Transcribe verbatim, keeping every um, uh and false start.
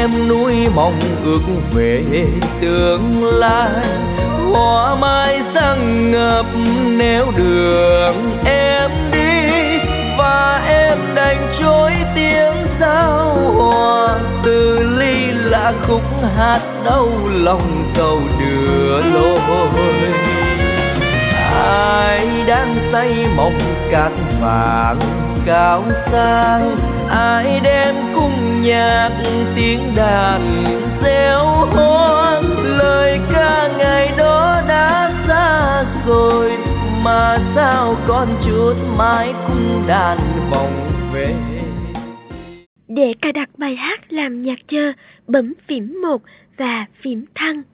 em nuôi mong ước về tương lai. Hoa mai răng ngập nếu đường em đi, và em đành trôi tiếng giao hòa. Từ ly là khúc hát đau lòng cầu đưa lối. Ai đang say mộng cát vàng cao sang, ai đem cung nhạc tiếng đàn reo hoang. Lời ca ngày đó đã xa rồi, mà sao con chút mãi cung đàn vòng về. Để cài đặt bài hát làm nhạc chờ, bấm phím một và phím thăng.